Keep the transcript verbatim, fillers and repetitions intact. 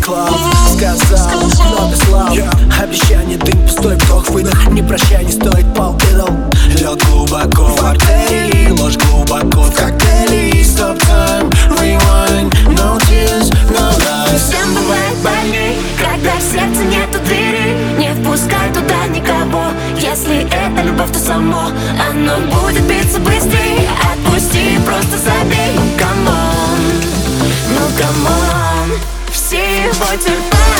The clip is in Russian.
клауд. Сказал много слов, обещание дым, пустой вдох, выдох. Не прощай, не стоит полбедал. Лед глубоко в артерии, ложь глубоко в коктейле. Stop time, rewind, no tears, no lies. Всем бывает больней, когда в сердце нету двери. Не впускай туда никого. Если это любовь, то само оно будет биться быстрее. Отпусти, просто забей. Ну камон, ну камон, всего терпа.